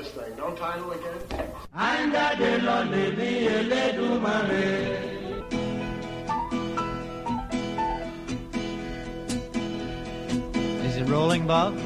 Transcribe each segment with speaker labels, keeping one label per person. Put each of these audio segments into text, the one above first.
Speaker 1: this thing. No title again?
Speaker 2: Is it rolling, Bob?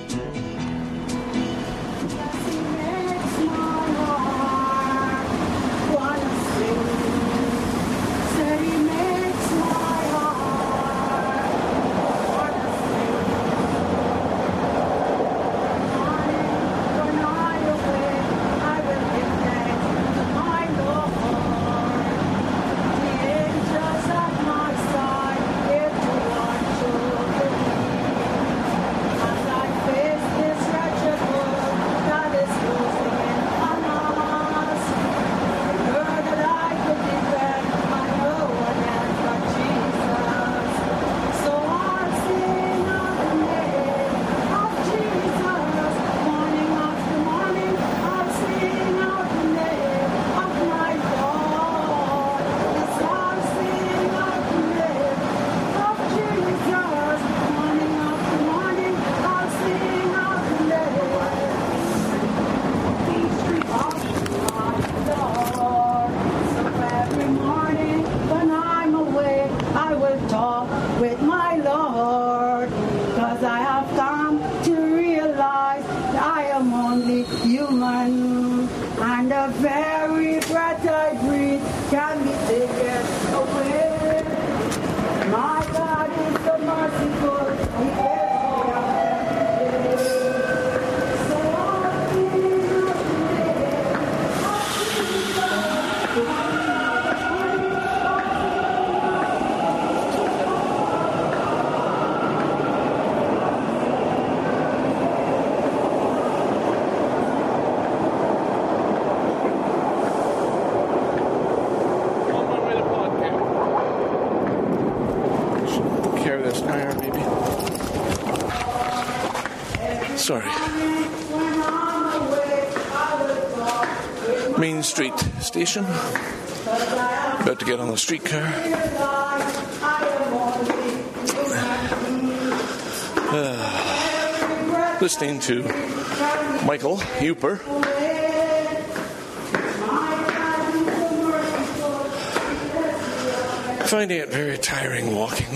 Speaker 3: Sorry. Main Street Station. About to get on the streetcar. Listening to Michael Huper. Finding it very tiring walking.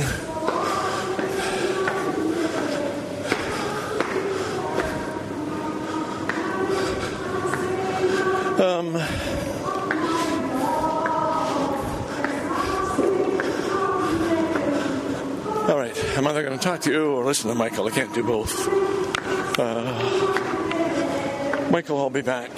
Speaker 3: All right, I'm either going to talk to you or listen to Michael. I can't do both. Michael, I'll be back.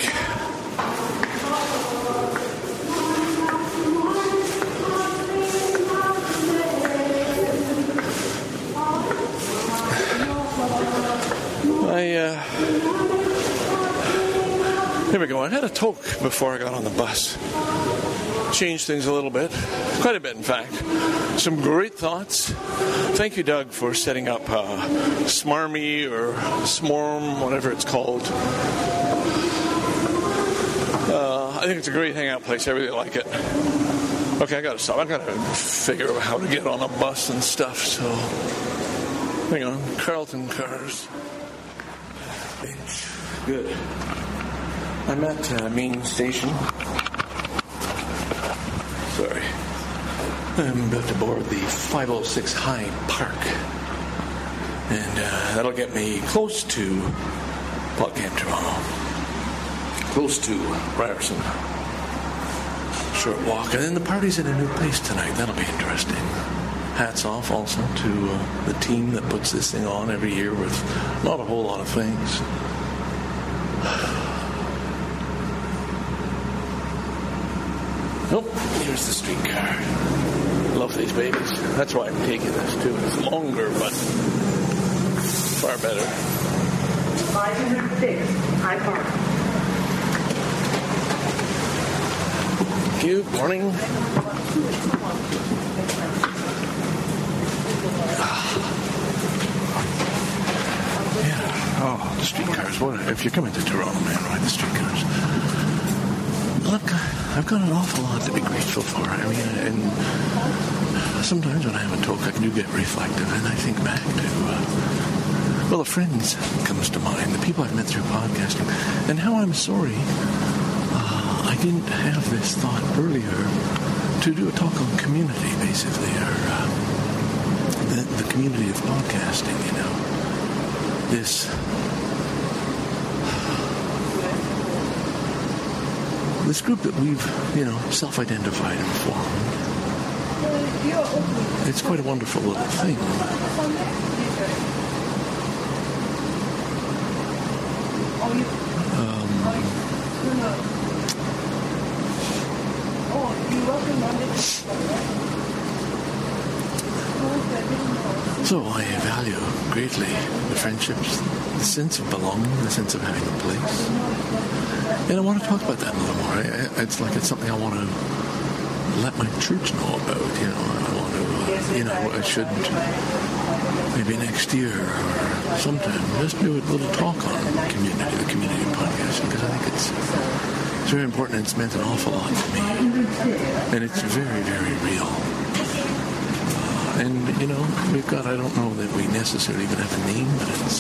Speaker 3: Here we go. I had a talk before I got on the bus. Changed things a little bit. Quite a bit, in fact. Some great thoughts. Thank you, Doug, for setting up Smarmy or Smorm, whatever it's called. I think it's a great hangout place. I really like it. Okay, I gotta stop. I gotta figure out how to get on a bus and stuff, so... Hang on. Carlton Cars. Good. I'm at Main Station. Sorry. I'm about to board the 506 High Park. And that'll get me close to PodCamp Toronto. Close to Ryerson. Short walk. And then the party's in a new place tonight. That'll be interesting. Hats off also to the team that puts this thing on every year with not a whole lot of things. Oh, here's the streetcar. Love these babies. That's why I'm taking this too. It's longer, but far better.
Speaker 4: 506 High Park.
Speaker 3: Thank you. Morning. Yeah. Oh, the streetcars. What if you're coming to Toronto, man? Ride the streetcars. Look, I've got an awful lot to be grateful for. I mean, and sometimes when I have a talk, I do get reflective, and I think back to Well, the friends comes to mind, the people I've met through podcasting, and how I'm sorry I didn't have this thought earlier to do a talk on community, basically, or the community of podcasting, you know. This group that we've, you know, self-identified and formed. It's quite a wonderful little thing. So I value greatly the friendships, the sense of belonging, the sense of having a place. And I want to talk about that a little more. It's something I want to let my church know about. You know, I want to, I should maybe next year or sometime just do a little talk on the community podcasting, because I think it's very important. It's meant an awful lot to me, and it's very, very real. And, you know, we've got, I don't know that we necessarily even have a name, but it's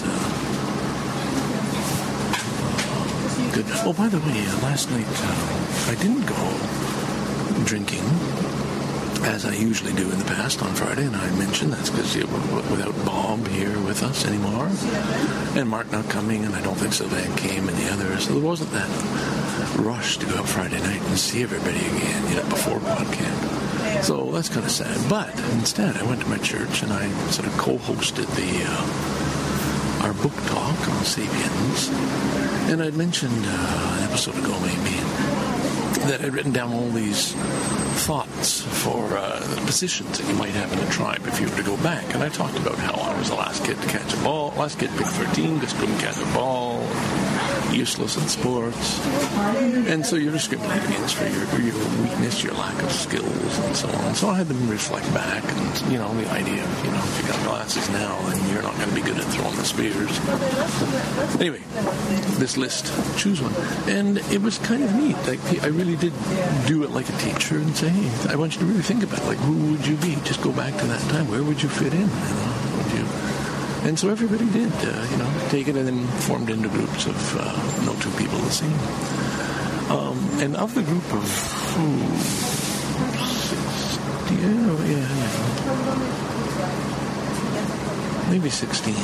Speaker 3: good. Oh, by the way, last night I didn't go drinking as I usually do in the past on Friday, and I mentioned that's because without Bob here with us anymore, and Mark not coming, and I don't think Sylvain came, and the others, so there wasn't that rush to go out Friday night and see everybody again, you know, before PodCamp. So that's kind of sad. But instead, I went to my church and I sort of co-hosted our book talk on Sapiens. And I'd mentioned an episode ago maybe that I'd written down all these thoughts for positions that you might have in a tribe if you were to go back. And I talked about how I was the last kid to catch a ball, last kid picked 13, just couldn't catch a ball, useless in sports. And so you're discriminated against for your weakness, your lack of skills, and so on. So I had them reflect back, and, you know, the idea of, you know, if you got glasses now, then you're not going to be good at throwing the spears. Anyway, this list, choose one. And it was kind of neat. Like, I really did do it like a teacher and say, hey, I want you to really think about it. Like, who would you be? Just go back to that time. Where would you fit in? You know, would you? And so everybody did, take it and then formed into groups of no two people the same. And of the group of maybe 16,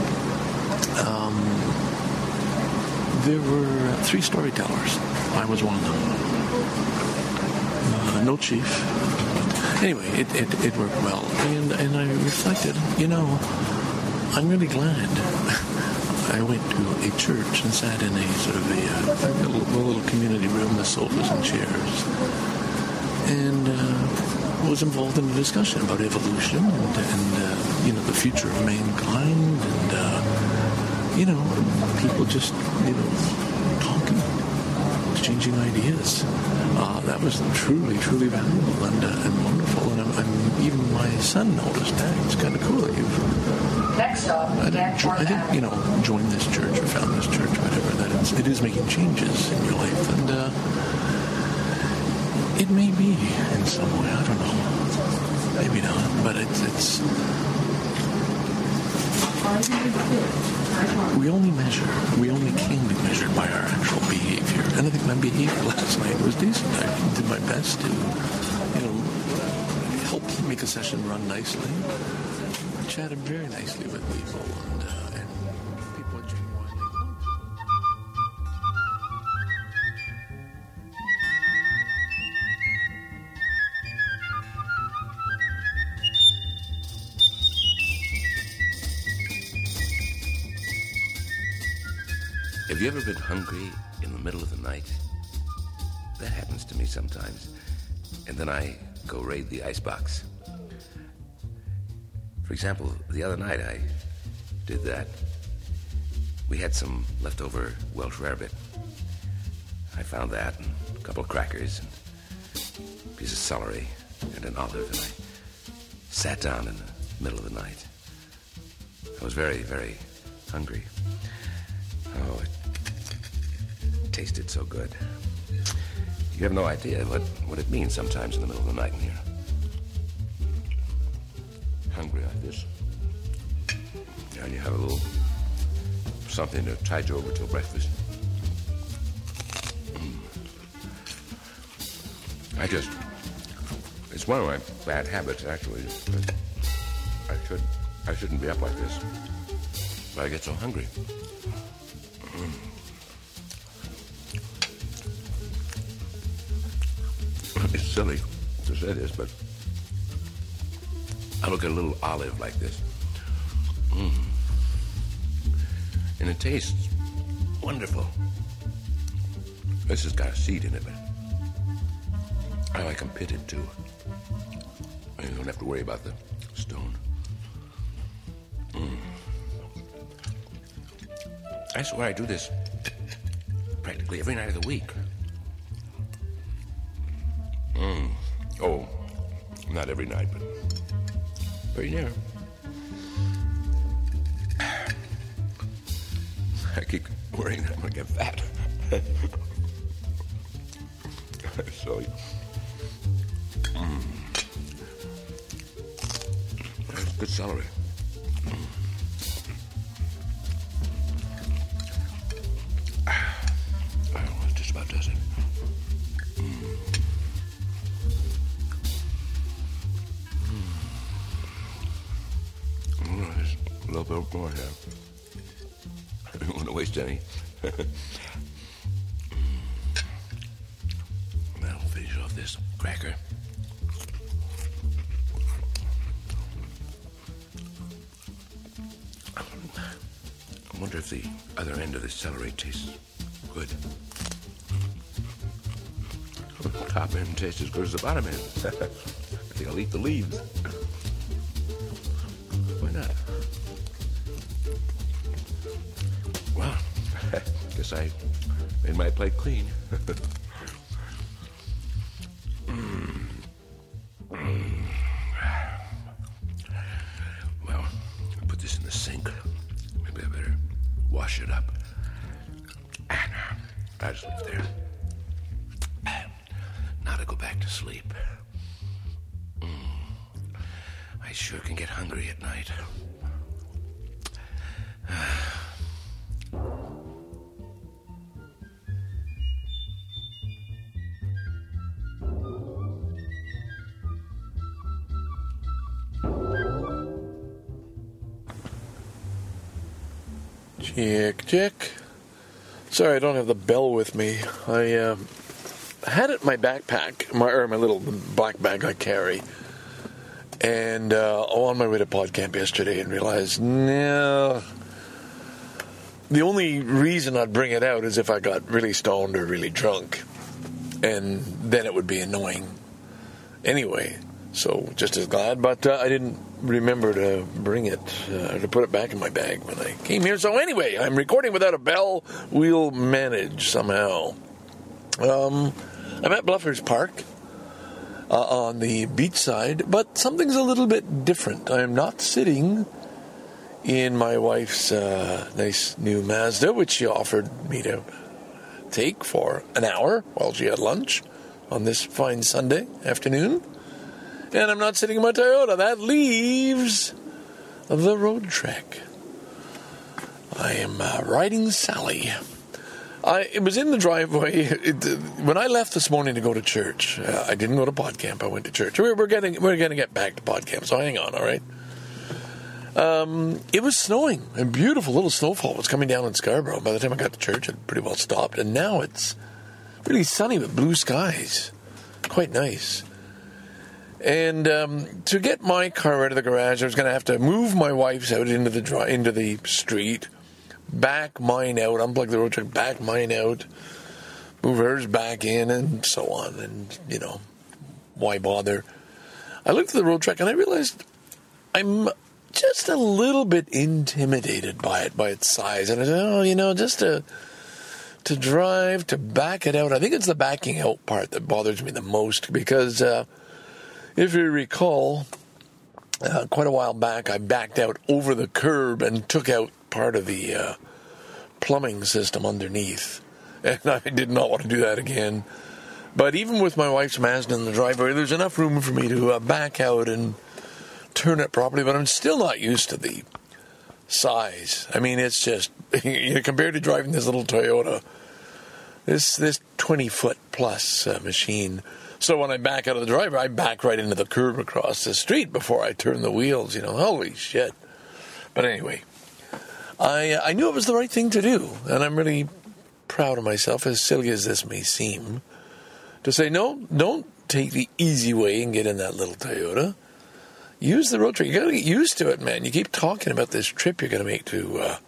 Speaker 3: there were 3 storytellers. I was one of them. No chief. Anyway, it worked well. And I reflected, you know, I'm really glad I went to a church and sat in a sort of a little community room with sofas and chairs, and was involved in a discussion about evolution and the future of mankind, and people just talking, exchanging ideas. That was truly, truly valuable and wonderful. And even my son noticed that. It's kind of cool that you've joined this church or found this church, whatever. That it is making changes in your life, and it may be in some way. I don't know. Maybe not, but it's. We only can be measured by our actual behavior. And I think my behavior last night was decent. I did my best to, help make a session run nicely. I chatted very nicely with people, and people genuinely.
Speaker 1: Have you ever been hungry in the middle of the night? That happens to me sometimes. And then I go raid the icebox. For example, the other night I did that. We had some leftover Welsh rarebit. I found that, and a couple of crackers, and a piece of celery, and an olive, and I sat down in the middle of the night. I was very, very hungry. Oh, it tasted so good. You have no idea what it means sometimes in the middle of the night when you're hungry like this. And you have a little something to tide you over till breakfast. It's one of my bad habits, actually. I shouldn't be up like this. But I get so hungry. It's silly to say this, but I look at a little olive like this. And it tastes wonderful. This has got a seed in it, but I like them pitted, too. You don't have to worry about the stone. I swear I do this practically every night of the week. Oh, not every night, but pretty near. I keep worrying that I'm going to get fat. So, that's good celery. That just about does it. There's a little bit more here. I don't want to waste any. That'll finish off this cracker. I wonder if the other end of the celery tastes good. The top end tastes as good as the bottom end. I think I'll eat the leaves. Why not? Well, I guess I made my plate clean. Well, I'll put this in the sink. Maybe I better wash it up. I'll just leave it there. Now to go back to sleep. I sure can get hungry at night.
Speaker 3: Check. Sorry, I don't have the bell with me. I had it in my backpack, my little black bag I carry, and on my way to PodCamp yesterday, and realized, no. The only reason I'd bring it out is if I got really stoned or really drunk, and then it would be annoying. Anyway, so just as glad, but I didn't remember to bring it, to put it back in my bag when I came here. So anyway, I'm recording without a bell. We'll manage somehow. I'm at Bluffers Park on the beach side, but something's a little bit different. I'm not sitting in my wife's nice new Mazda, which she offered me to take for an hour while she had lunch on this fine Sunday afternoon. And I'm not sitting in my Toyota. That leaves the Road Trek. I am riding Sally. It was in the driveway. When I left this morning to go to church, I didn't go to PodCamp. I went to church. We're going to get back to PodCamp, so hang on, all right? It was snowing. A beautiful little snowfall was coming down in Scarborough. By the time I got to church, it had pretty well stopped. And now it's really sunny with blue skies. Quite nice. And to get my car out of the garage, I was going to have to move my wife's out into the street, back mine out, unplug the road truck, back mine out, move hers back in, and so on. And, why bother? I looked at the road truck and I realized I'm just a little bit intimidated by it, by its size. And I said, just to drive, to back it out. I think it's the backing out part that bothers me the most because... if you recall, quite a while back, I backed out over the curb and took out part of the plumbing system underneath. And I did not want to do that again. But even with my wife's Mazda in the driveway, there's enough room for me to back out and turn it properly. But I'm still not used to the size. I mean, it's just, compared to driving this little Toyota, this 20-foot plus machine. So when I back out of the driveway, I back right into the curb across the street before I turn the wheels, holy shit. But anyway, I knew it was the right thing to do, and I'm really proud of myself, as silly as this may seem, to say, no, don't take the easy way and get in that little Toyota. Use the road trip. You got to get used to it, man. You keep talking about this trip you're going to make to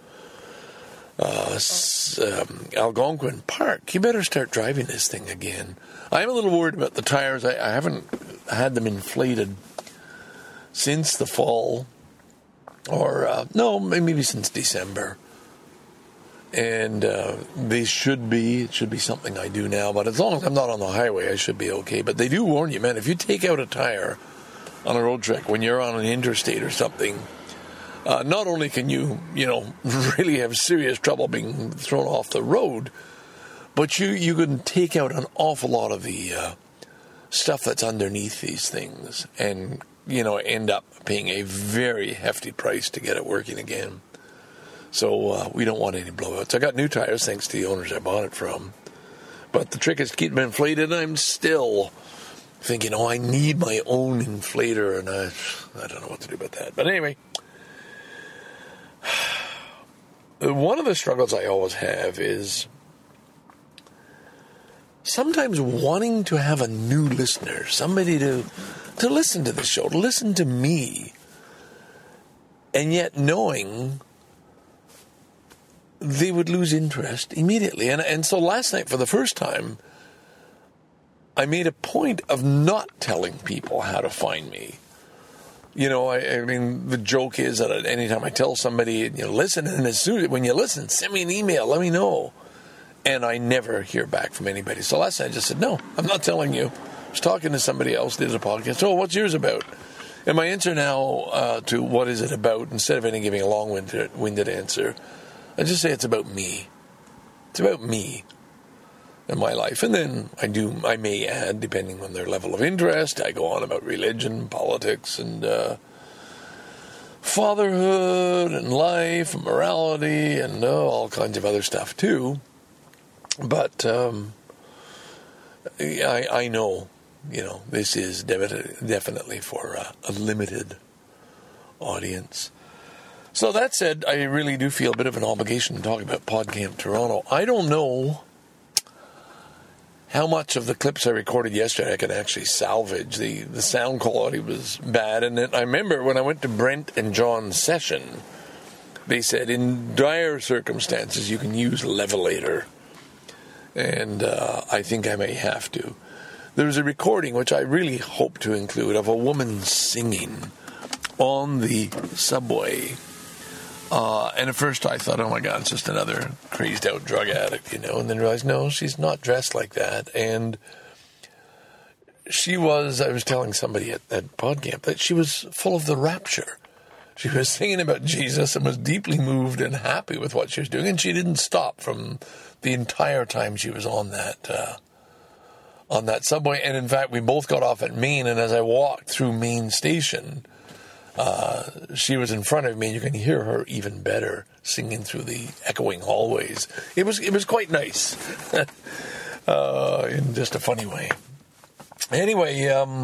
Speaker 3: Algonquin Park. You better start driving this thing again. I'm a little worried about the tires. I haven't had them inflated since the fall, or maybe since December. And it should be something I do now. But as long as I'm not on the highway, I should be okay. But they do warn you, man, if you take out a tire on a road trip when you're on an interstate or something, not only can you really have serious trouble being thrown off the road, but you can take out an awful lot of the stuff that's underneath these things, and end up paying a very hefty price to get it working again. So we don't want any blowouts. I got new tires thanks to the owners I bought it from, but the trick is to keep them inflated. I'm still thinking, I need my own inflator, and I don't know what to do about that. But anyway, one of the struggles I always have is sometimes wanting to have a new listener, somebody to listen to the show, to listen to me, and yet knowing they would lose interest immediately. And so last night, for the first time, I made a point of not telling people how to find me. I mean, the joke is that anytime I tell somebody, listen, and as soon as when you listen, send me an email, let me know. And I never hear back from anybody. So last night I just said, no, I'm not telling you. I was talking to somebody else, did a podcast. Oh, what's yours about? And my answer now to what is it about, instead of giving a long-winded answer, I just say it's about me. It's about me and my life. And then I may add, depending on their level of interest, I go on about religion, politics, and fatherhood, and life, and morality, and all kinds of other stuff too. But I know, this is definitely for a limited audience. So that said, I really do feel a bit of an obligation to talk about PodCamp Toronto. I don't know how much of the clips I recorded yesterday I can actually salvage. The sound quality was bad. And I remember when I went to Brent and John's session, they said in dire circumstances you can use Levelator. And I think I may have to. There's a recording, which I really hope to include, of a woman singing on the subway. And at first I thought, oh my God, it's just another crazed out drug addict, and then realized, no, she's not dressed like that. And I was telling somebody at PodCamp that she was full of the rapture. She was singing about Jesus and was deeply moved and happy with what she was doing. And she didn't stop from the entire time she was on that subway. And in fact, we both got off at Main, and as I walked through Main Station, she was in front of me, and you can hear her even better singing through the echoing hallways. It was quite nice, in just a funny way. Anyway,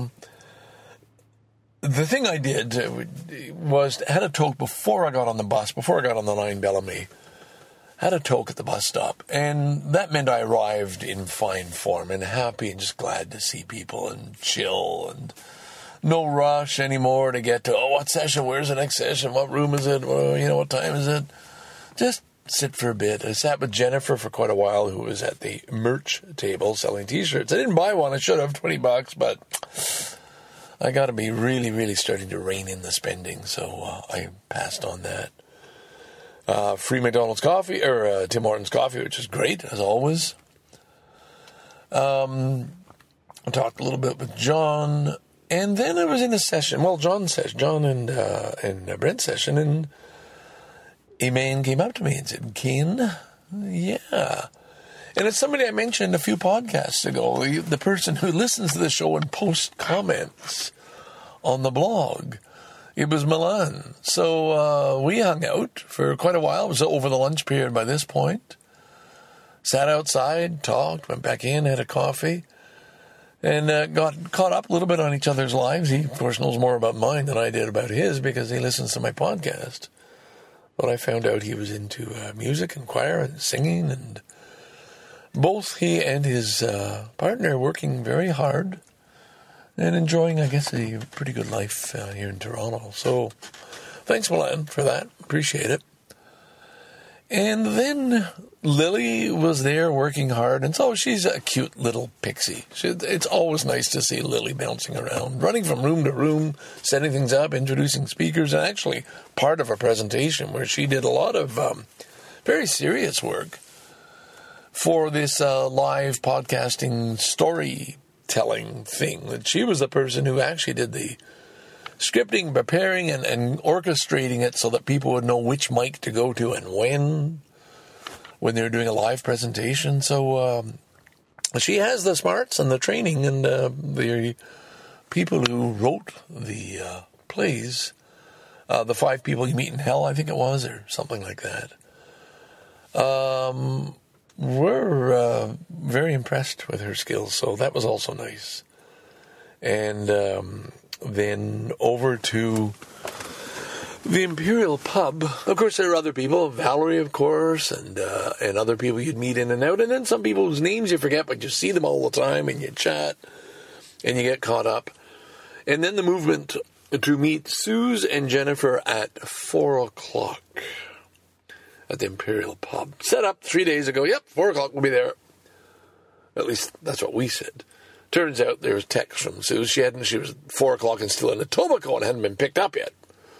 Speaker 3: the thing I did was had a toke before I got on the bus, before I got on the line Bellamy. Had a toke at the bus stop, and that meant I arrived in fine form and happy and just glad to see people and chill and no rush anymore to get to, what session, where's the next session, what room is it, what time is it? Just sit for a bit. I sat with Jennifer for quite a while, who was at the merch table selling T-shirts. I didn't buy one. I should have, $20, but I got to be really, really starting to rein in the spending, so I passed on that. Free McDonald's coffee, or Tim Hortons coffee, which is great, as always. I talked a little bit with John, and then I was in a session, John and Brent's session, and a man came up to me and said, Ken, yeah. And it's somebody I mentioned a few podcasts ago, the person who listens to the show and posts comments on the blog. It was Milan. So we hung out for quite a while. It was over the lunch period by this point. Sat outside, talked, went back in, had a coffee, and got caught up a little bit on each other's lives. He, of course, knows more about mine than I did about his because he listens to my podcast. But I found out he was into music and choir and singing, and both he and his partner working very hard and enjoying, I guess, a pretty good life here in Toronto. So thanks, Milan, for that. Appreciate it. And then Lily was there working hard, and so she's a cute little pixie. It's always nice to see Lily bouncing around, running from room to room, setting things up, introducing speakers, and actually part of a presentation where she did a lot of very serious work for this live podcasting storytelling thing. That she was the person who actually did the scripting, preparing, and orchestrating it so that people would know which mic to go to and when they were doing a live presentation. So she has the smarts and the training, and the people who wrote the plays, The 5 People You Meet in Hell, I think it was, or something like that, were very impressed with her skills. So that was also nice. And then over to the Imperial Pub. Of course, there are other people, Valerie, of course, and other people you'd meet in and out, and then some people whose names you forget, but you see them all the time, and you chat, and you get caught up. And then the movement to meet Suze and Jennifer at 4 o'clock at the Imperial Pub. Set up 3 days ago. Yep, 4 o'clock we'll be there. At least that's what we said. Turns out there was text from Suze. She was 4 o'clock and still in Etobicoke and hadn't been picked up yet.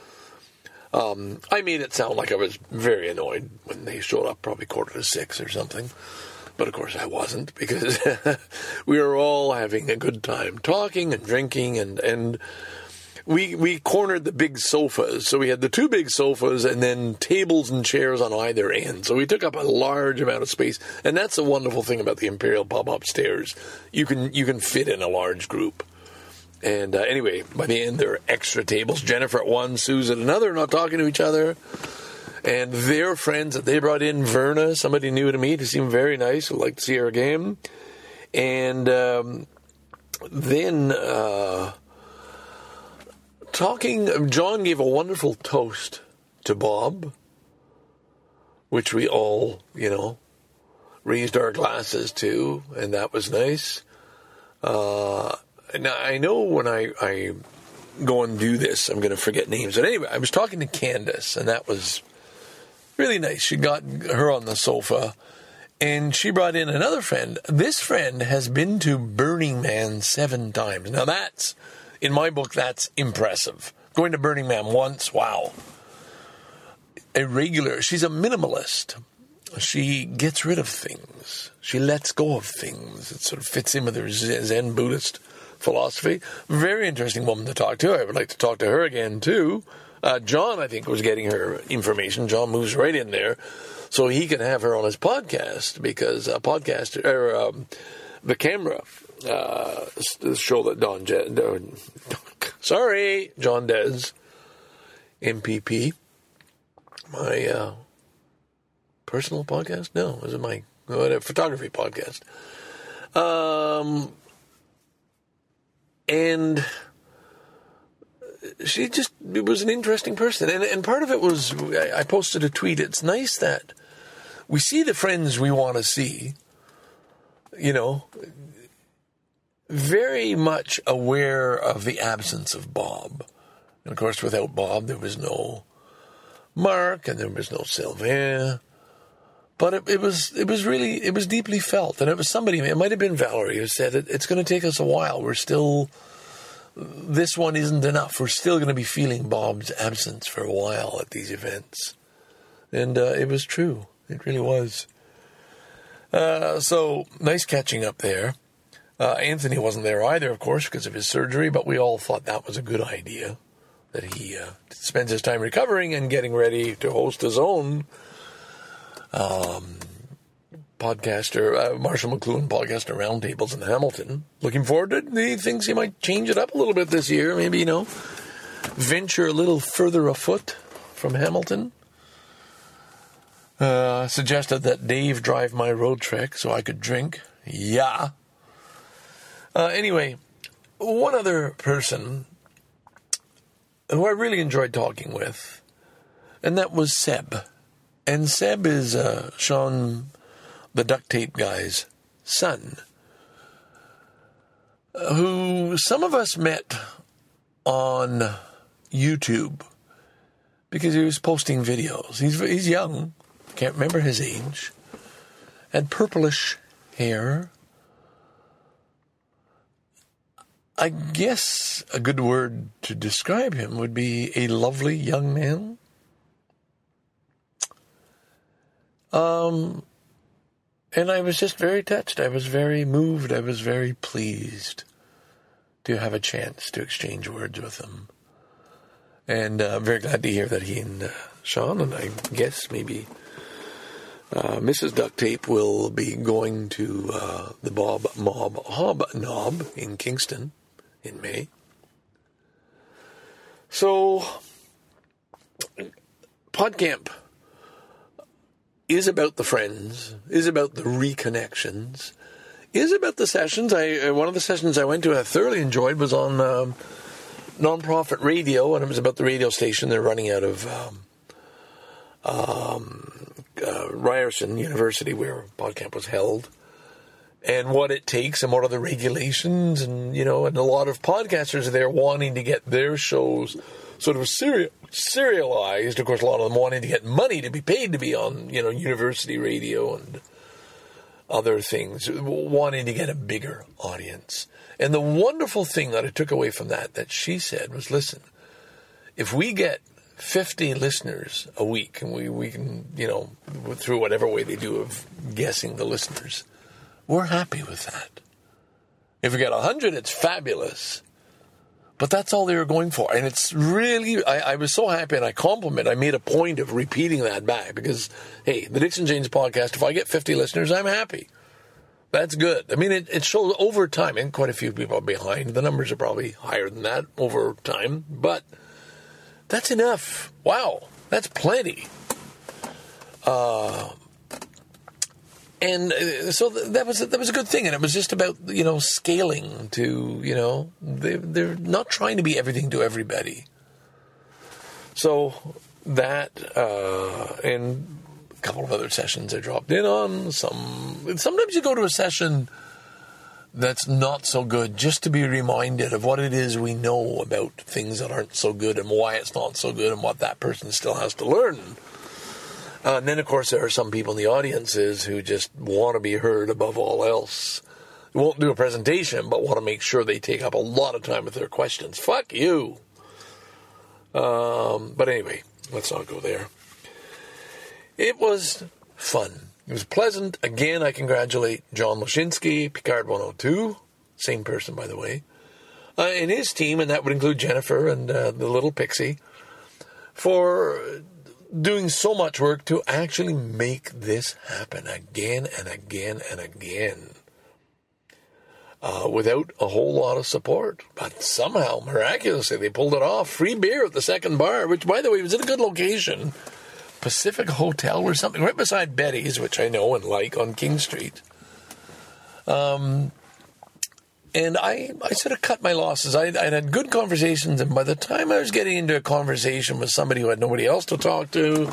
Speaker 3: I made it sound like I was very annoyed when they showed up, probably 5:45 or something. But of course I wasn't, because we were all having a good time talking and drinking, and we cornered the big sofas. So we had the 2 big sofas and then tables and chairs on either end. So we took up a large amount of space. And that's the wonderful thing about the Imperial Pub upstairs. You can fit in a large group. And anyway, by the end, there were extra tables. Jennifer at one, Suze at another, not talking to each other. And their friends that they brought in, Verna, somebody new to meet, who seemed very nice, would like to see her again. And then John gave a wonderful toast to Bob, which we all, raised our glasses to, and that was nice. Now, I know when I go and do this, I'm going to forget names. But anyway, I was talking to Candace, and that was really nice. She got her on the sofa, and she brought in another friend. This friend has been to Burning Man 7 times. Now, in my book, that's impressive. Going to Burning Man once, wow. She's a minimalist. She gets rid of things. She lets go of things. It sort of fits in with her Zen Buddhist philosophy. Very interesting woman to talk to. I would like to talk to her again, too. John, I think, was getting her information. John moves right in there so he can have her on his podcast, because The Camera, the show that John Des, MPP, my personal podcast? No, is it my photography podcast? And she was an interesting person. And part of it was, I posted a tweet, it's nice that we see the friends we want to see, very much aware of the absence of Bob. And of course, without Bob, there was no Mark, and there was no Sylvain. But it was deeply felt. And it was somebody, it might have been Valerie, who said, it's going to take us a while. This one isn't enough. We're still going to be feeling Bob's absence for a while at these events. And it was true. It really was. So, nice catching up there. Anthony wasn't there either, of course, because of his surgery, but we all thought that was a good idea, that he spends his time recovering and getting ready to host his own podcaster, Marshall McLuhan podcaster roundtables in Hamilton. Looking forward to it. He thinks he might change it up a little bit this year. Maybe, venture a little further afoot from Hamilton. Suggested that Dave drive my road trek so I could drink. Yeah. Anyway, one other person who I really enjoyed talking with, and that was Seb. And Seb is Sean, the duct tape guy's son, who some of us met on YouTube because he was posting videos. He's young, can't remember his age, had purplish hair. I guess a good word to describe him would be a lovely young man. And I was just very touched. I was very moved. I was very pleased to have a chance to exchange words with him. And I'm very glad to hear that he and Sean, and I guess maybe Mrs. Duct Tape, will be going to the Bob Mob Hobnob in Kingston in May. So, PodCamp is about the friends, is about the reconnections, is about the sessions. One of the sessions I went to I thoroughly enjoyed was on Nonprofit Radio, and it was about the radio station they're running out of Ryerson University, where PodCamp was held, and what it takes and what are the regulations, and and a lot of podcasters are there wanting to get their shows sort of serialized. Of course, a lot of them wanting to get money to be paid to be on, university radio and other things, wanting to get a bigger audience. And the wonderful thing that I took away from that she said was, listen, if we get 50 listeners a week, and we can, through whatever way they do of guessing the listeners, we're happy with that. If we get 100, it's fabulous. But that's all they were going for. And it's really, I was so happy, and I made a point of repeating that back because, hey, the Dixon Janes podcast, if I get 50 listeners, I'm happy. That's good. I mean, it shows over time, and quite a few people are behind. The numbers are probably higher than that over time, but that's enough. Wow, that's plenty. And so that was a good thing, and it was just about scaling to they're not trying to be everything to everybody. So that and a couple of other sessions I dropped in on. Sometimes you go to a session that's not so good just to be reminded of what it is we know about things that aren't so good and why it's not so good and what that person still has to learn. And then, of course, there are some people in the audiences who just want to be heard above all else. They won't do a presentation, but want to make sure they take up a lot of time with their questions. Fuck you. But anyway, let's not go there. It was fun. It was pleasant. Again, I congratulate John Lashinsky, Picard 102, same person, by the way, and his team, and that would include Jennifer and the little Pixie, for doing so much work to actually make this happen again and again and again without a whole lot of support. But somehow, miraculously, they pulled it off. Free beer at the second bar, which, by the way, was in a good location. Pacific Hotel or something, right beside Betty's, which I know and like, on King Street. And I sort of cut my losses. I had good conversations, and by the time I was getting into a conversation with somebody who had nobody else to talk to,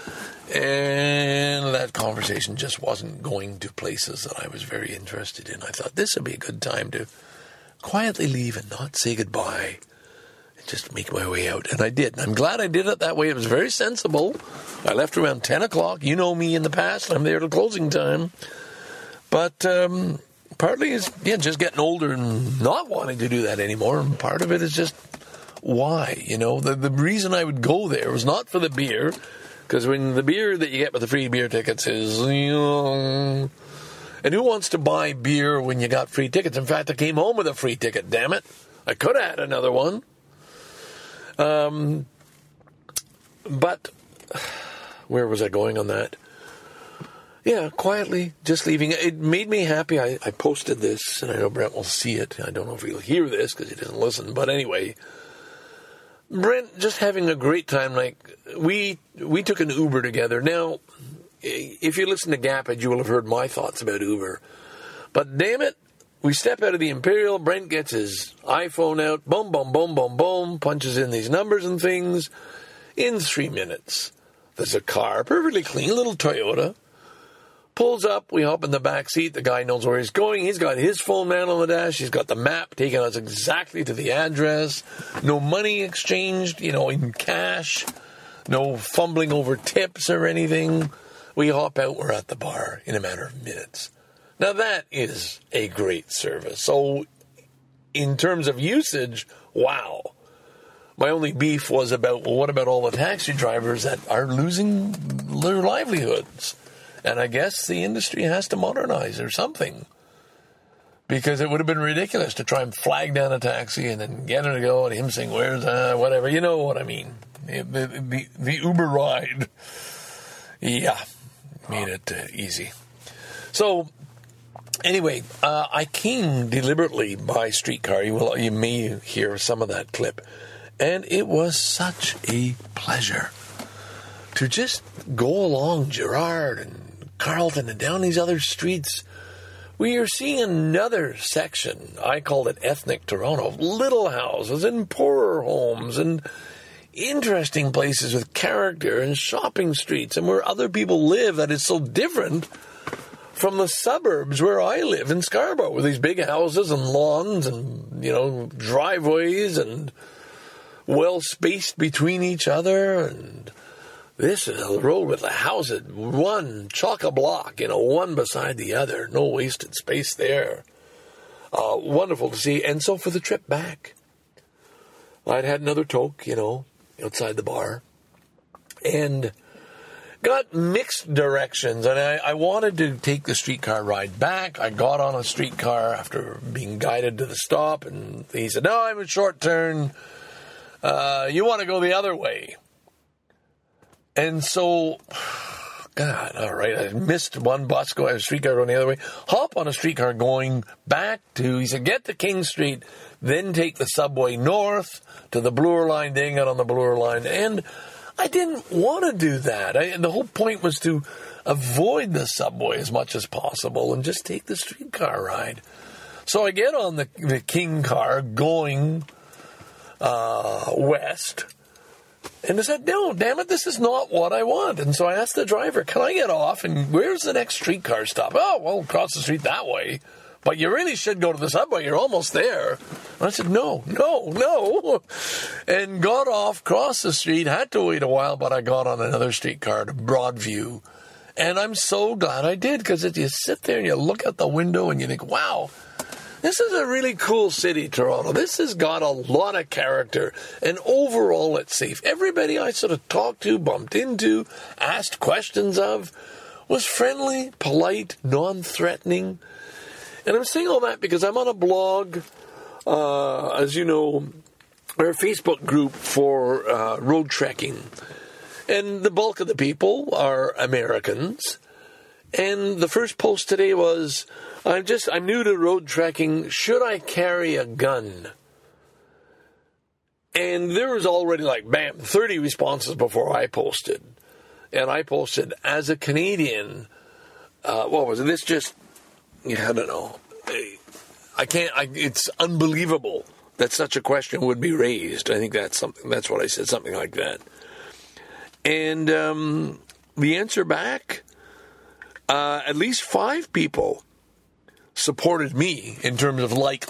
Speaker 3: and that conversation just wasn't going to places that I was very interested in, I thought this would be a good time to quietly leave and not say goodbye and just make my way out. And I did. And I'm glad I did it that way. It was very sensible. I left around 10 o'clock. You know me in the past. I'm there till closing time. But partly is just getting older and not wanting to do that anymore, and part of it is just why, the reason I would go there was not for the beer, because when the beer that you get with the free beer tickets is, and who wants to buy beer when you got free tickets? In fact, I came home with a free ticket, damn it. I could have had another one. But where was I going on that? Yeah, quietly, just leaving. It made me happy. I posted this, and I know Brent will see it. I don't know if he'll hear this because he doesn't listen. But anyway, Brent, just having a great time. Like, we took an Uber together. Now, if you listen to Gapage, you will have heard my thoughts about Uber. But damn it, we step out of the Imperial, Brent gets his iPhone out, boom, boom, boom, boom, boom, punches in these numbers and things. In 3 minutes, there's a car, perfectly clean, little Toyota. Pulls up, we hop in the back seat, the guy knows where he's going, he's got his phone man on the dash, he's got the map taking us exactly to the address, no money exchanged, in cash, no fumbling over tips or anything. We hop out, we're at the bar in a matter of minutes. Now that is a great service. So in terms of usage, wow. My only beef was about, well, what about all the taxi drivers that are losing their livelihoods? And I guess the industry has to modernize or something. Because it would have been ridiculous to try and flag down a taxi and then get her to go and him saying, where's whatever. You know what I mean. The Uber ride. Yeah. Made it easy. So, anyway, I came deliberately by streetcar. You may hear some of that clip. And it was such a pleasure to just go along Gerrard and Carlton and down these other streets. We are seeing another section, I called it Ethnic Toronto, of little houses and poorer homes and interesting places with character and shopping streets and where other people live that is so different from the suburbs where I live in Scarborough, with these big houses and lawns and, driveways and well spaced between each other. And this is a road with a house at one chock-a-block, one beside the other. No wasted space there. Wonderful to see. And so for the trip back, I'd had another toke, outside the bar. And got mixed directions. And I wanted to take the streetcar ride back. I got on a streetcar after being guided to the stop. And he said, no, I'm a short turn. You want to go the other way. And so, God, all right, I missed one bus going, a streetcar going the other way. Hop on a streetcar going back to, he said, get to King Street, then take the subway north to the Bloor Line, then get on the Bloor Line. And I didn't want to do that. The whole point was to avoid the subway as much as possible and just take the streetcar ride. So I get on the King car going west. And I said, no, damn it, this is not what I want. And so I asked the driver, can I get off? And where's the next streetcar stop? Oh, well, across the street that way. But you really should go to the subway. You're almost there. And I said, no. And got off, crossed the street, had to wait a while, but I got on another streetcar to Broadview. And I'm so glad I did, because you sit there and you look out the window and you think, wow, this is a really cool city, Toronto. This has got a lot of character, and overall it's safe. Everybody I sort of talked to, bumped into, asked questions of, was friendly, polite, non-threatening. And I'm saying all that because I'm on a blog, as you know, or a Facebook group for road trekking. And the bulk of the people are Americans. And the first post today was, I'm new to road trekking. Should I carry a gun? And there was already 30 responses before I posted. And I posted, as a Canadian, what was it? This just, I don't know. It's unbelievable that such a question would be raised. I think that's what I said, something like that. And the answer back, at least 5 people supported me in terms of like,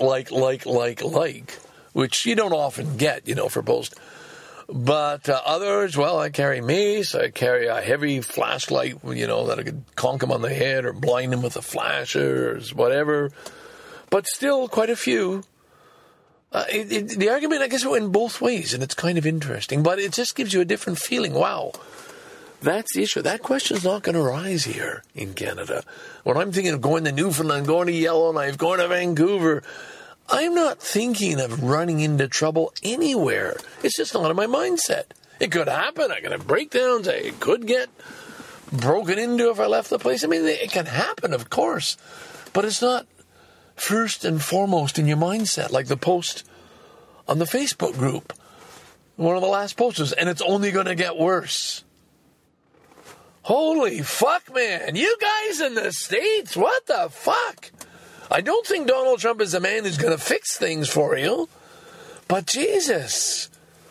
Speaker 3: which you don't often get, for post. But others, well, I carry mace, I carry a heavy flashlight, that I could conk them on the head or blind them with a flasher or whatever. But still, quite a few. The argument, I guess, went both ways, and it's kind of interesting. But it just gives you a different feeling. Wow. That's the issue. That question's not going to rise here in Canada. When I'm thinking of going to Newfoundland, going to Yellowknife, going to Vancouver, I'm not thinking of running into trouble anywhere. It's just not in my mindset. It could happen. I could have breakdowns. I could get broken into if I left the place. I mean, it can happen, of course. But it's not first and foremost in your mindset, like the post on the Facebook group. One of the last posters, and it's only going to get worse. Holy fuck, man. You guys in the States, what the fuck? I don't think Donald Trump is the man who's going to fix things for you. But Jesus.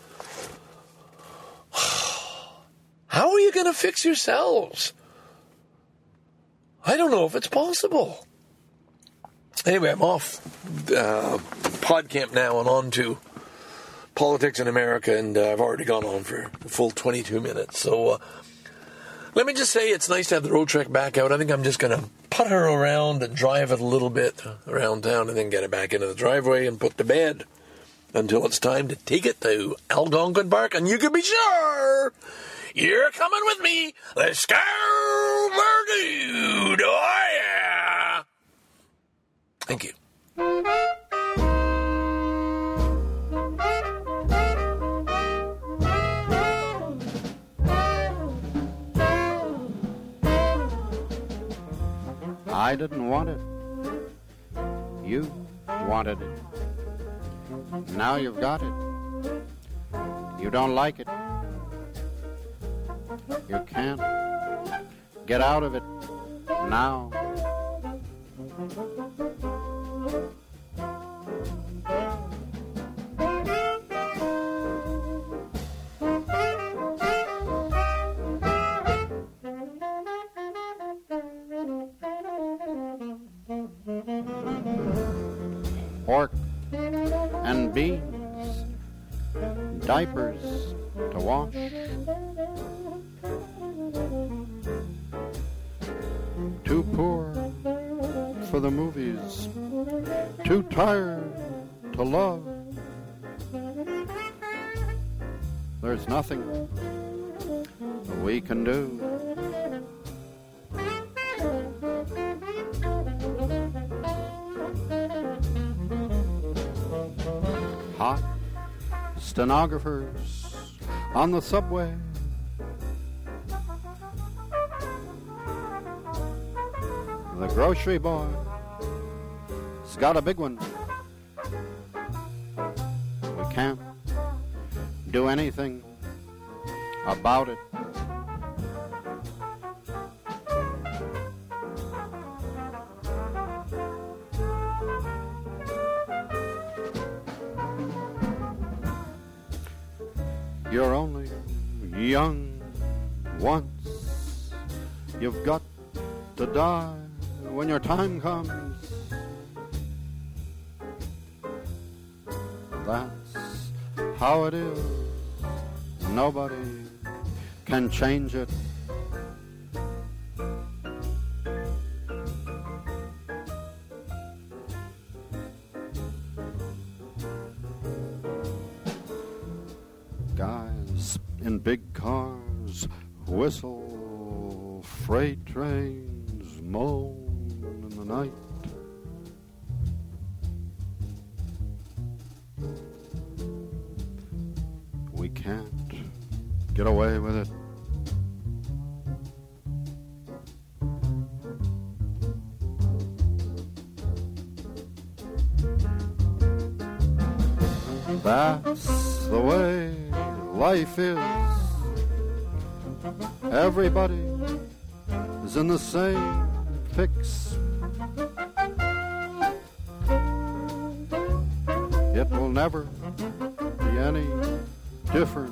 Speaker 3: How are you going to fix yourselves? I don't know if it's possible. Anyway, I'm off PodCamp now and on to Politics in America, and I've already gone on for a full 22 minutes. So let me just say it's nice to have the road trek back out. I think I'm just going to putter around and drive it a little bit around town and then get it back into the driveway and put to bed until it's time to take it to Algonquin Park. And you can be sure you're coming with me. Let's go, dude. Oh, yeah. Thank you.
Speaker 4: I didn't want it. You wanted it. Now you've got it. You don't like it. You can't get out of it now. Pork and beans, diapers to wash, too poor for the movies, too tired to love. There's nothing we can do. Hot stenographers on the subway, the grocery boy has got a big one. We can't do anything about it. You're only young once. You've got to die when your time comes. That's how it is. Nobody can change it. Guys in big cars whistle, freight trains moan in the night. We can't get away with it. That's the way life is. Everybody is in the same fix. It will never be any different.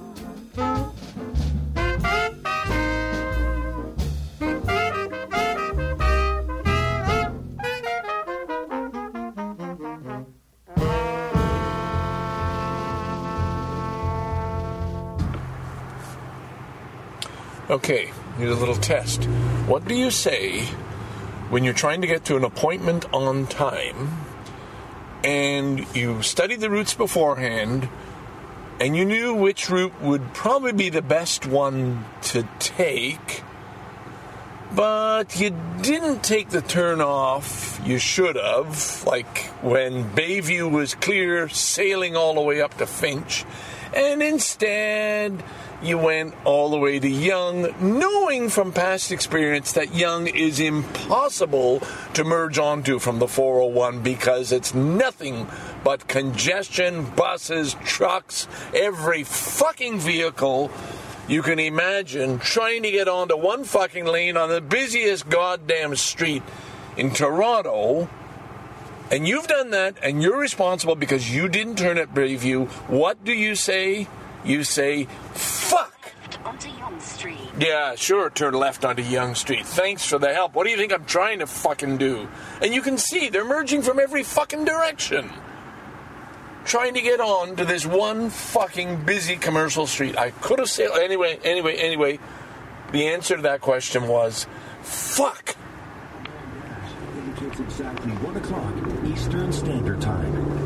Speaker 3: Okay, here's a little test. What do you say when you're trying to get to an appointment on time and you studied the routes beforehand and you knew which route would probably be the best one to take, But you didn't take the turn off you should have, like when Bayview was clear, sailing all the way up to Finch. And instead, you went all the way to Yonge, knowing from past experience that Yonge is impossible to merge onto from the 401 because it's nothing but congestion, buses, trucks, every fucking vehicle you can imagine trying to get onto one fucking lane on the busiest goddamn street in Toronto. And you've done that, and you're responsible because you didn't turn at Bayview. What do you say? You say, fuck!
Speaker 5: Onto Yonge Street.
Speaker 3: Yeah, sure, turn left onto Yonge Street. Thanks for the help. What do you think I'm trying to fucking do? And you can see, they're merging from every fucking direction. Trying to get on to this one fucking busy commercial street. I could have said... Anyway, the answer to that question was, fuck!
Speaker 6: It's exactly 1 o'clock Eastern Standard Time.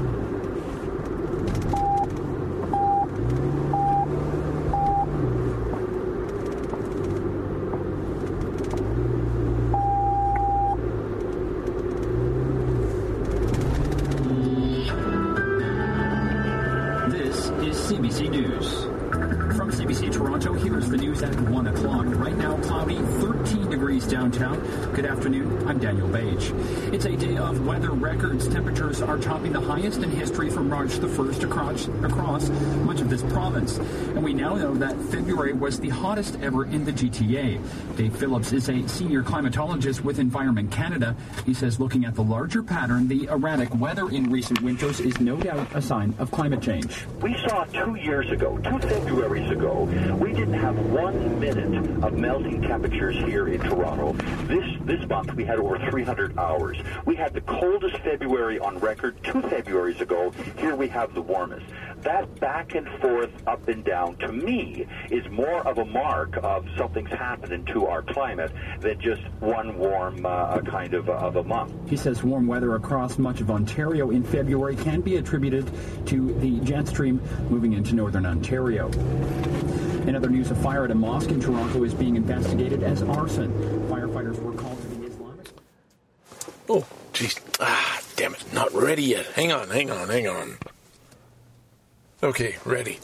Speaker 7: This is CBC News. From CBC Toronto, here's the news at 1 o'clock. Right now, cloudy, 13 degrees downtown. Good afternoon, I'm Daniel Bage. It's a day of weather records. Temperatures are topping the highest in history from March the 1st across much of this province. And we now know that February was the hottest ever in the GTA. Dave Phillips is a senior climatologist with Environment Canada. He says looking at the larger pattern, the erratic weather in recent winters is no doubt a sign of climate change.
Speaker 8: We saw 2 years ago, 2 Februaries ago, we didn't have 1 minute of melting temperatures here in Toronto. This month we had over 300 hours. We had the coldest February on record 2 Februaries ago. Here we have the warmest. That back and forth, up and down, to me, is more of a mark of something's happening to our climate than just one warm kind of a month.
Speaker 7: He says warm weather across much of Ontario in February can be attributed to the jet stream moving into northern Ontario. In other news, a fire at a mosque in Toronto is being investigated as arson. Firefighters were called to the Islamic...
Speaker 3: Oh, jeez. Damn it. Not ready yet. Hang on. Okay, ready.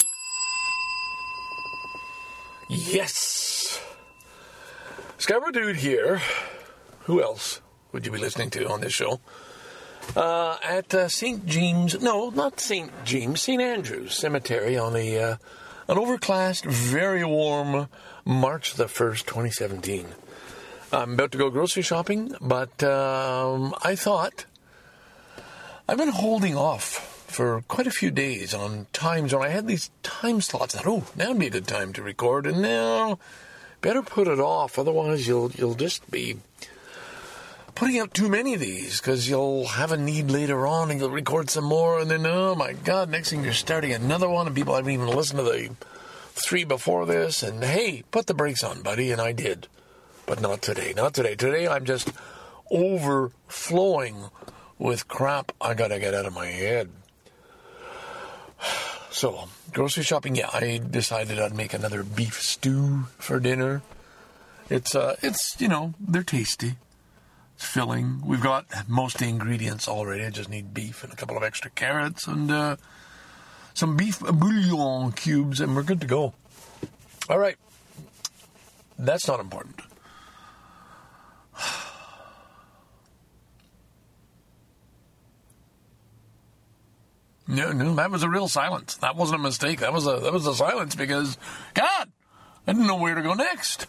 Speaker 3: Yes! Scarborough Dude here. Who else would you be listening to on this show? At St. James... No, not St. James. St. Andrew's Cemetery on an overcast, very warm March the 1st, 2017. I'm about to go grocery shopping, but I thought I've been holding off for quite a few days on times when I had these time slots. I thought, now would be a good time to record, and now better put it off, otherwise you'll just be putting out too many of these, because you'll have a need later on, and you'll record some more, and then, oh my God, next thing you're starting another one, and people haven't even listened to the 3 before this, and hey, put the brakes on, buddy, and I did. But not today. Today I'm just overflowing with crap I gotta get out of my head. So, grocery shopping, yeah, I decided I'd make another beef stew for dinner. It's they're tasty. It's filling. We've got most of the ingredients already. I just need beef and a couple of extra carrots and some beef bouillon cubes, and we're good to go. All right. That's not important. No, that was a real silence. That wasn't a mistake. That was a silence because, God, I didn't know where to go next.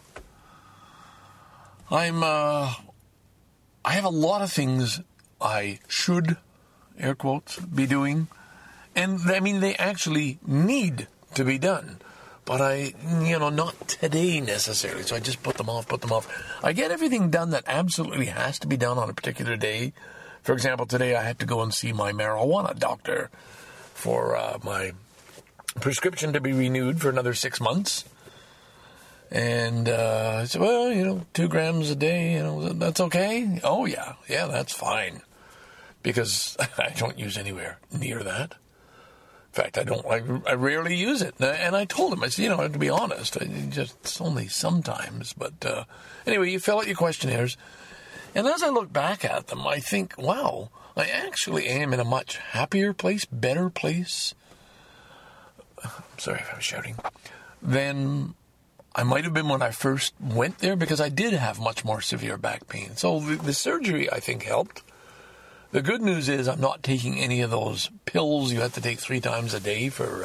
Speaker 3: I have a lot of things I should, air quotes, be doing. And, I mean, they actually need to be done. But not today necessarily. So I just put them off. I get everything done that absolutely has to be done on a particular day. For example, today I had to go and see my marijuana doctor for my prescription to be renewed for another 6 months. And I said, well, 2 grams a day, that's okay? Oh, yeah, that's fine. Because I don't use anywhere near that. fact, I rarely use it. And I told him, I said, to be honest, it's only sometimes. But anyway, you fill out your questionnaires. And as I look back at them, I think, wow, I actually am in a much happier place, better place. Sorry if I'm shouting. Than I might have been when I first went there, because I did have much more severe back pain. So the surgery, I think, helped. The good news is I'm not taking any of those pills you have to take 3 times a day for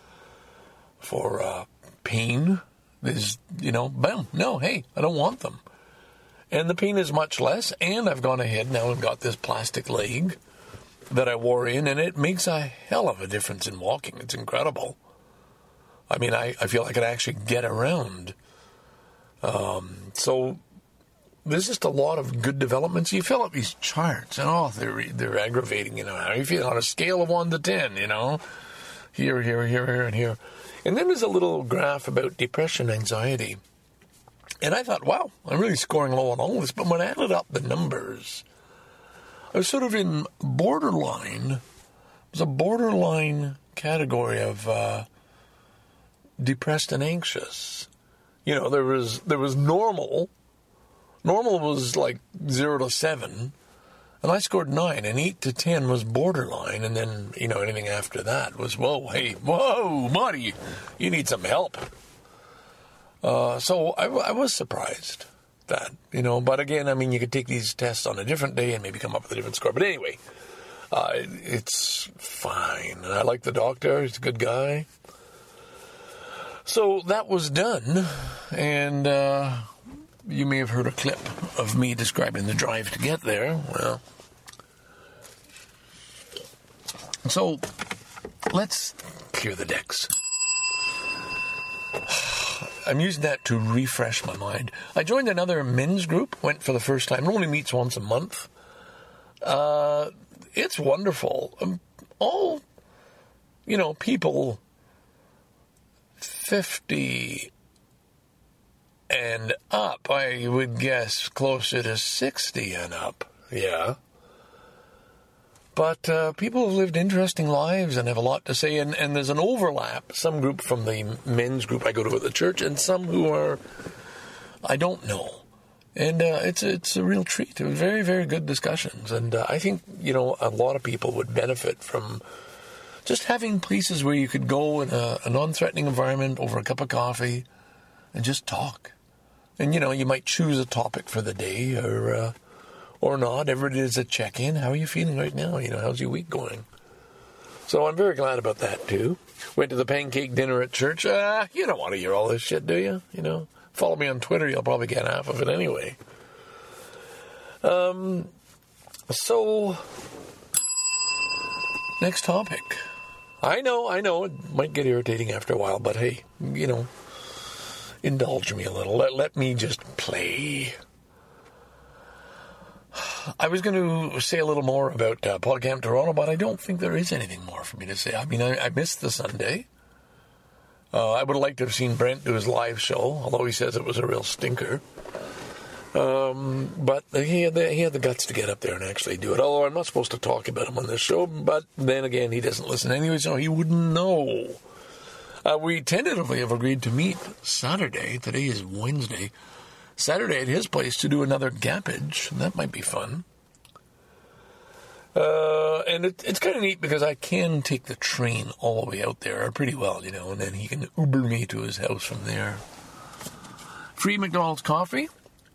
Speaker 3: pain. There's, boom, no, hey, I don't want them. And the pain is much less, and I've gone ahead now and got this plastic leg that I wore in, and it makes a hell of a difference in walking. It's incredible. I mean, I feel I can actually get around. So there's just a lot of good developments. You fill up these charts, and they're aggravating. How you feel on a scale of 1 to 10. Here, and here. And then there's a little graph about depression, anxiety. And I thought, wow, I'm really scoring low on all this. But when I added up the numbers, I was sort of in borderline. It was a borderline category of depressed and anxious. There was normal. Normal was like 0 to 7, and I scored 9, and 8 to 10 was borderline, and then, anything after that was, whoa, Marty, you need some help. So I was surprised that, but again, I mean, you could take these tests on a different day and maybe come up with a different score. But anyway, it's fine. I like the doctor. He's a good guy. So that was done, and you may have heard a clip of me describing the drive to get there. Well, so let's clear the decks. I'm using that to refresh my mind. I joined another men's group, went for the first time. It only meets once a month. It's wonderful. All, people 50 and up, I would guess closer to 60 and up, yeah. But people have lived interesting lives and have a lot to say, and there's an overlap, some group from the men's group I go to at the church, and some who are, I don't know. And it's a real treat. Very, very good discussions, and I think, a lot of people would benefit from just having places where you could go in a non-threatening environment over a cup of coffee and just talk. And, you might choose a topic for the day or not. Every day is a check-in. How are you feeling right now? How's your week going? So I'm very glad about that, too. Went to the pancake dinner at church. You don't want to hear all this shit, do you? Follow me on Twitter. You'll probably get half of it anyway. So, next topic. I know, it might get irritating after a while, but hey, indulge me a little. Let me just play. I was going to say a little more about PodCamp Toronto, but I don't think there is anything more for me to say. I mean, I missed the Sunday. I would have liked to have seen Brent do his live show, although he says it was a real stinker. But he had the guts to get up there and actually do it. Although I'm not supposed to talk about him on this show, but then again, he doesn't listen anyway, so he wouldn't know. We tentatively have agreed to meet Saturday. Today is Wednesday. Saturday at his place to do another gappage. That might be fun. And it's kind of neat because I can take the train all the way out there pretty well, and then he can Uber me to his house from there. Free McDonald's coffee.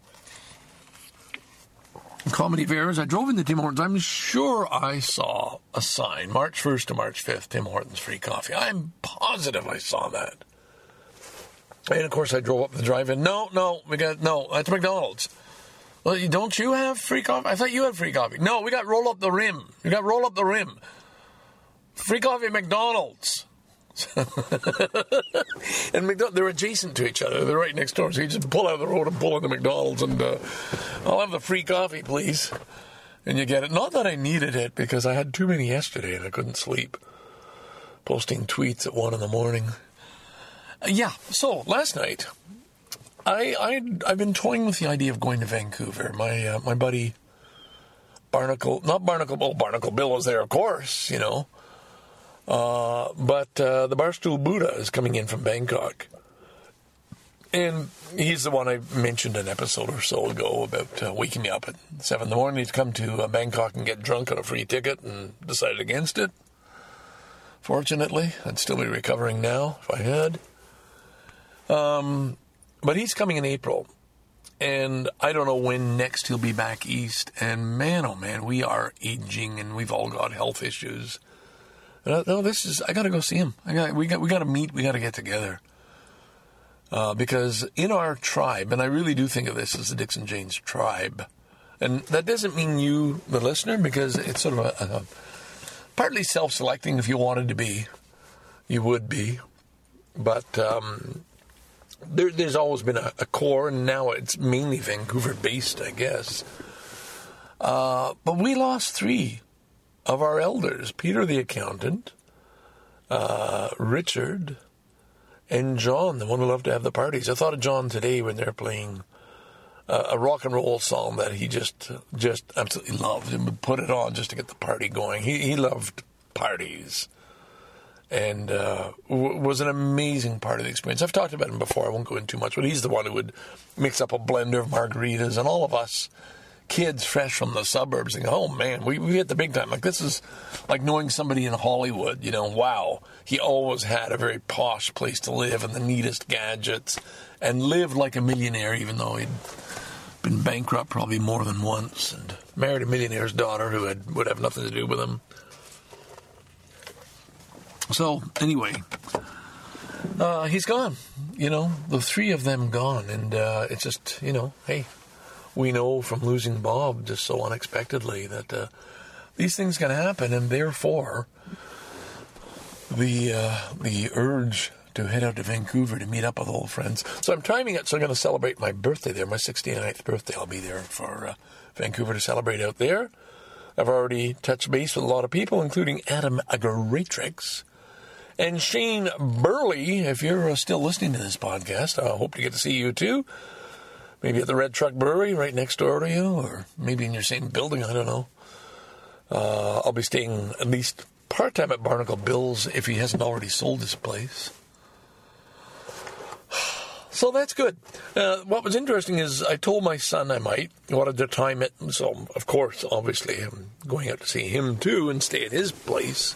Speaker 3: Comedy Fairs. I drove into Tim Hortons. I'm sure I saw a sign, March 1st to March 5th, Tim Hortons free coffee. I'm positive I saw that. And, of course, I drove up the drive-in. No, that's McDonald's. Well, don't you have free coffee? I thought you had free coffee. No, we got roll up the rim. Free coffee at McDonald's. And they're adjacent to each other. They're right next door. So you just pull out of the road and pull into McDonald's and I'll have the free coffee, please. And you get it. Not that I needed it because I had too many yesterday and I couldn't sleep. Posting tweets at 1 a.m. Yeah, so last night, I've been toying with the idea of going to Vancouver. My buddy Barnacle Bill was there, of course,
Speaker 5: But the Barstool Buddha is coming in from Bangkok. And he's the one I mentioned an episode or so ago about waking me up at 7 in the morning to come to Bangkok and get drunk on a free ticket, and decided against it. Fortunately, I'd still be recovering now if I had. But he's coming in April. And I don't know when next he'll be back east. And man, oh man, we are aging and we've all got health issues. No, I got to go see him. We got to meet. We got to get together. Because in our tribe, and I really do think of this as the Dixon Janes tribe, and that doesn't mean you, the listener, because it's sort of a partly self-selecting. If you wanted to be, you would be. But there's always been a core, and now it's mainly Vancouver-based, I guess. But we lost 3 of our elders: Peter the accountant, Richard, and John, the one who loved to have the parties. I thought of John today when they're playing a rock and roll song that he just absolutely loved and would put it on just to get the party going. He loved parties and was an amazing part of the experience. I've talked about him before. I won't go into too much, but he's the one who would mix up a blender of margaritas, and all of us kids fresh from the suburbs and go, oh man, we hit the big time. Like, this is like knowing somebody in Hollywood, wow. He always had a very posh place to live and the neatest gadgets, and lived like a millionaire, even though he'd been bankrupt probably more than once, and married a millionaire's daughter who would have nothing to do with him. So anyway, he's gone, the 3 of them gone, and it's just, hey, we know from losing Bob just so unexpectedly that these things can happen, and therefore the urge to head out to Vancouver to meet up with old friends. So I'm timing it, so I'm going to celebrate my birthday there, my 69th birthday. I'll be there for Vancouver to celebrate out there. I've already touched base with a lot of people, including Adam Agaratrix and Shane Burley. If you're still listening to this podcast, I hope to get to see you too. Maybe at the Red Truck Brewery right next door to you, or maybe in your same building, I don't know. I'll be staying at least part-time at Barnacle Bill's if he hasn't already sold his place. So that's good. What was interesting is I told my son I wanted to time it. So, of course, obviously, I'm going out to see him too and stay at his place.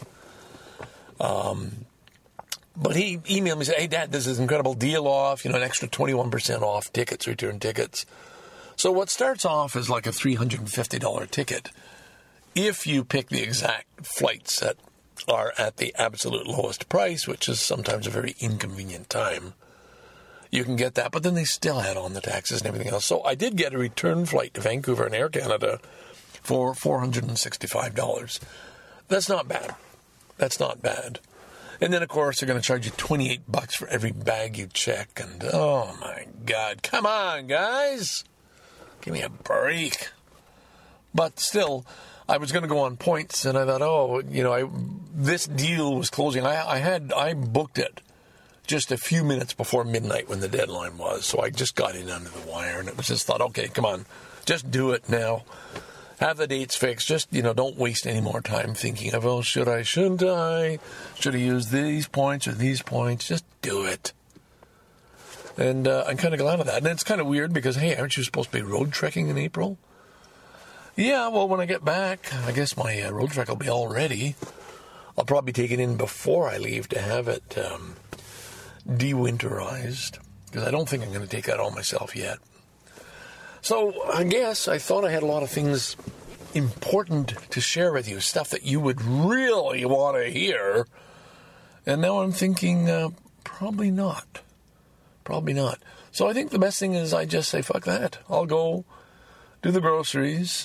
Speaker 5: But he emailed me and said, hey, Dad, this is an incredible deal off, an extra 21% off tickets, return tickets. So what starts off as like a $350 ticket, if you pick the exact flights that are at the absolute lowest price, which is sometimes a very inconvenient time, you can get that. But then they still add on the taxes and everything else. So I did get a return flight to Vancouver and Air Canada for $465. That's not bad. That's not bad. And then, of course, they're going to charge you $28 for every bag you check. And, oh, my God. Come on, guys. Give me a break. But still, I was going to go on points, and I thought, this deal was closing. I booked it just a few minutes before midnight when the deadline was. So I just got in under the wire, and it was just thought, okay, come on. Just do it now. Have the dates fixed. Just, don't waste any more time thinking of, should I, shouldn't I? Should I use these points or these points? Just do it. And I'm kind of glad of that. And it's kind of weird because, hey, aren't you supposed to be road trekking in April? Yeah, well, when I get back, I guess my road trek will be all ready. I'll probably take it in before I leave to have it de-winterized, because I don't think I'm going to take that all myself yet. So I guess I thought I had a lot of things important to share with you, stuff that you would really want to hear. And now I'm thinking, probably not. Probably not. So I think the best thing is I just say, fuck that. I'll go do the groceries.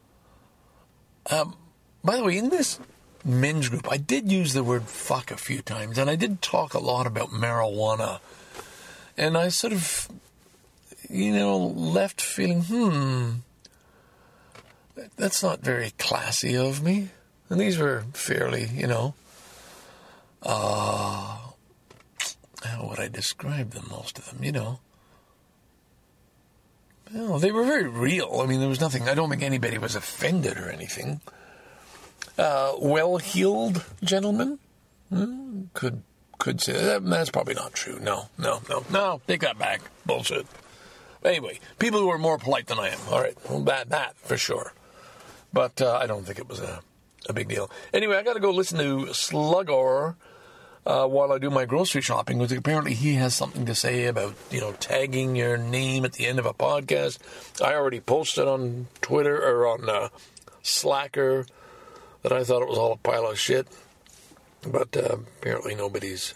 Speaker 5: By the way, in this men's group, I did use the word fuck a few times, and I did talk a lot about marijuana. And I sort of, left feeling, that's not very classy of me. And these were fairly, how would I describe them, most of them, Well, they were very real. I mean, there was nothing, I don't think anybody was offended or anything. Well-heeled gentlemen, Could say that. That's probably not true. No. Take that back. Bullshit. Anyway, people who are more polite than I am. All right, well, that for sure. But I don't think it was a big deal. Anyway, I got to go listen to Slugor while I do my grocery shopping, because apparently he has something to say about, tagging your name at the end of a podcast. I already posted on Twitter or on Slacker that I thought it was all a pile of shit. But apparently nobody's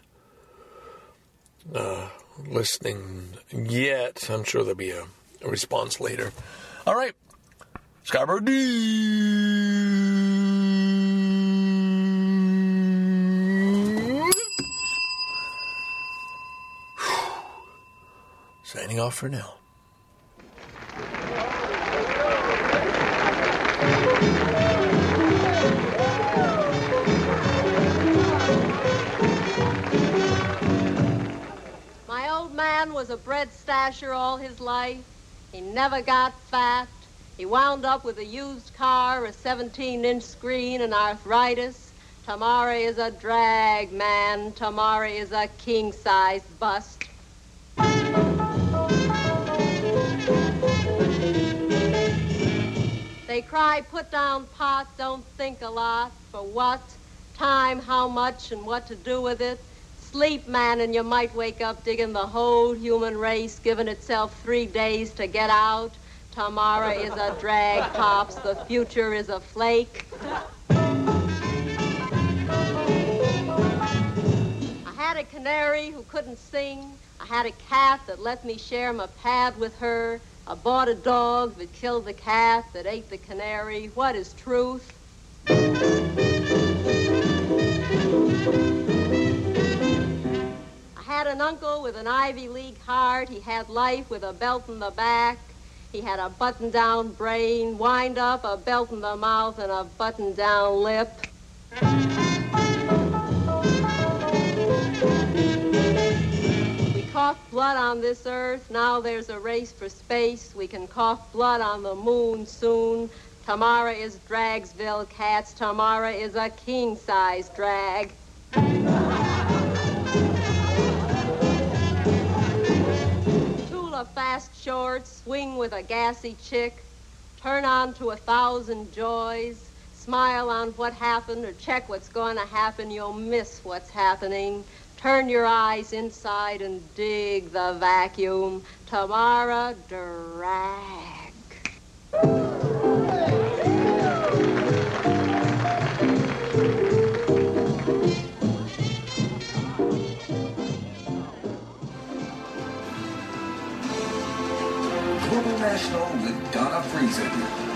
Speaker 5: listening yet. I'm sure there'll be a response later. All right. Scarborough Signing off for now.
Speaker 9: My old man was a bread stasher all his life. He never got fat. He wound up with a used car, a 17-inch screen, and arthritis. Tamara is a drag, man. Tamara is a king-size bust. They cry, put down pot, don't think a lot. For what? Time, how much, and what to do with it. Sleep, man, and you might wake up digging the whole human race, giving itself 3 days to get out. Tamara is a drag, Pops. The future is a flake. I had a canary who couldn't sing. I had a cat that let me share my pad with her. I bought a dog that killed the cat that ate the canary. What is truth? I had an uncle with an Ivy League heart. He had life with a belt in the back. He had a button-down brain, wind up, a belt in the mouth, and a button-down lip. We coughed blood on this earth. Now there's a race for space. We can cough blood on the moon soon. Tamara is Dragsville Cats. Tamara is a king-size drag. Fast shorts, swing with a gassy chick, turn on to 1,000 joys, smile on what happened or check what's going to happen, you'll miss what's happening. Turn your eyes inside and dig the vacuum. Tamara drag.
Speaker 6: Global National with Donna Friesen.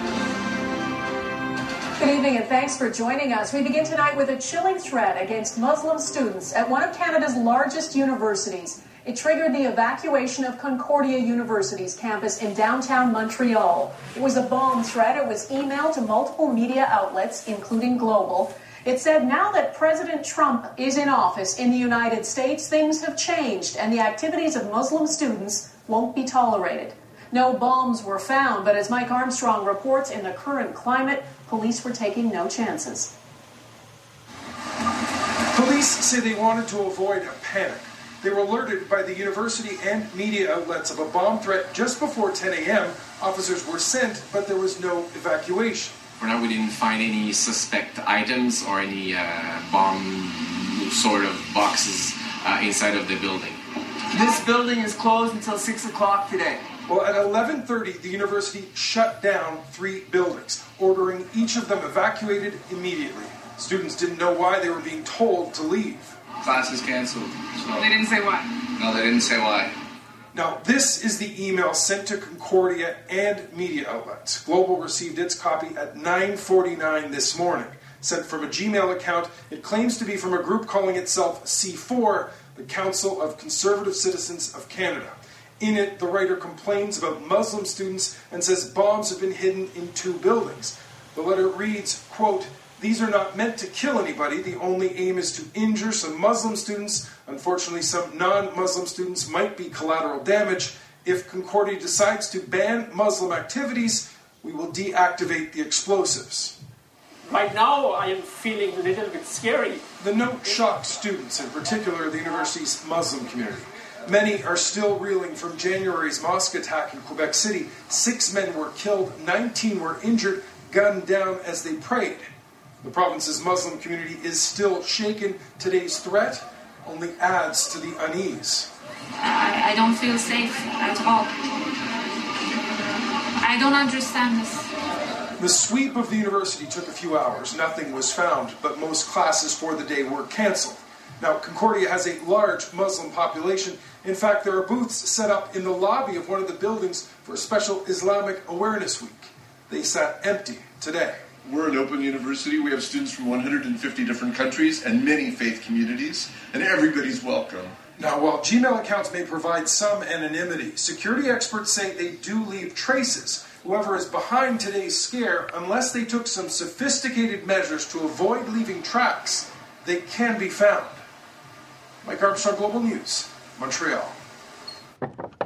Speaker 10: Good evening and thanks for joining us. We begin tonight with a chilling threat against Muslim students at one of Canada's largest universities. It triggered the evacuation of Concordia University's campus in downtown Montreal. It was a bomb threat. It was emailed to multiple media outlets, including Global. It said now that President Trump is in office in the United States, things have changed and the activities of Muslim students won't be tolerated. No bombs were found, but as Mike Armstrong reports, in the current climate, police were taking no chances.
Speaker 11: Police say they wanted to avoid a panic. They were alerted by the university and media outlets of a bomb threat just before 10 a.m. Officers were sent, but there was no evacuation.
Speaker 12: For now, we didn't find any suspect items or any bomb sort of boxes inside of the building.
Speaker 13: This building is closed until 6 o'clock today.
Speaker 11: Well, at 11:30, the university shut down 3 buildings, ordering each of them evacuated immediately. Students didn't know why they were being told to leave.
Speaker 12: Class is canceled. So.
Speaker 13: They didn't say why?
Speaker 12: No, they didn't say why.
Speaker 11: Now, this is the email sent to Concordia and media outlets. Global received its copy at 9:49 this morning. Sent from a Gmail account, it claims to be from a group calling itself C4, the Council of Conservative Citizens of Canada. In it, the writer complains about Muslim students and says bombs have been hidden in 2 buildings. The letter reads, quote, "These are not meant to kill anybody. The only aim is to injure some Muslim students. Unfortunately, some non-Muslim students might be collateral damage. If Concordia decides to ban Muslim activities, we will deactivate the explosives."
Speaker 14: Right now, I am feeling a little bit scary.
Speaker 11: The note shocked students, in particular the university's Muslim community. Many are still reeling from January's mosque attack in Quebec City. 6 men were killed, 19 were injured, gunned down as they prayed. The province's Muslim community is still shaken. Today's threat only adds to the unease.
Speaker 15: I don't feel safe at all. I don't understand this.
Speaker 11: The sweep of the university took a few hours. Nothing was found, but most classes for the day were cancelled. Now, Concordia has a large Muslim population. In fact, there are booths set up in the lobby of one of the buildings for a special Islamic Awareness Week. They sat empty today.
Speaker 16: We're an open university. We have students from 150 different countries and many faith communities, and everybody's welcome.
Speaker 11: Now, while Gmail accounts may provide some anonymity, security experts say they do leave traces. Whoever is behind today's scare, unless they took some sophisticated measures to avoid leaving tracks, they can be found. Mike Armstrong, Global News, Montreal.